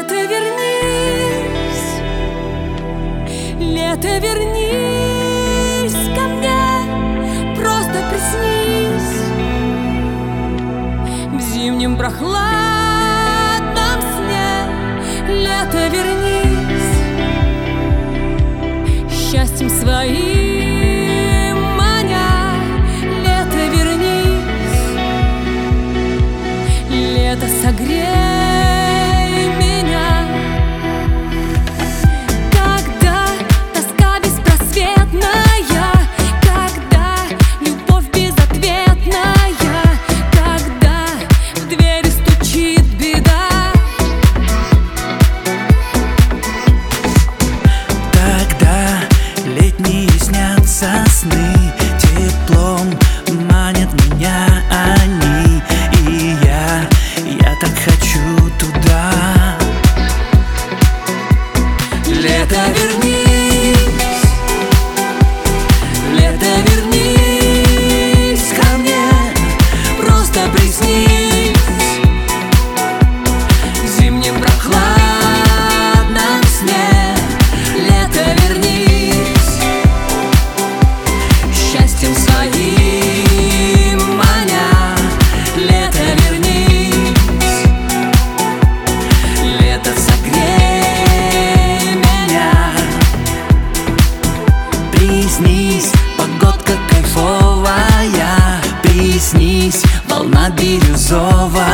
Лето, вернись, лето, вернись ко мне, просто приснись в зимнем прохладном сне. Лето, вернись, счастьем своим маня. Лето, вернись, лето, согрей меня. Когда тоска беспросветная, когда любовь безответная, когда в двери стучит беда, тогда летние снятся сны, теплом манят меня они. И я так хочу туда. лето, вернись, лето, вернись ко мне, просто приснись в зимнем прохладном сне. Лето, вернись, счастьем своим маня. Лето, вернись, лето, согрей меня. Приснись, погодка кайфовая, приснись, волна бирюзовая.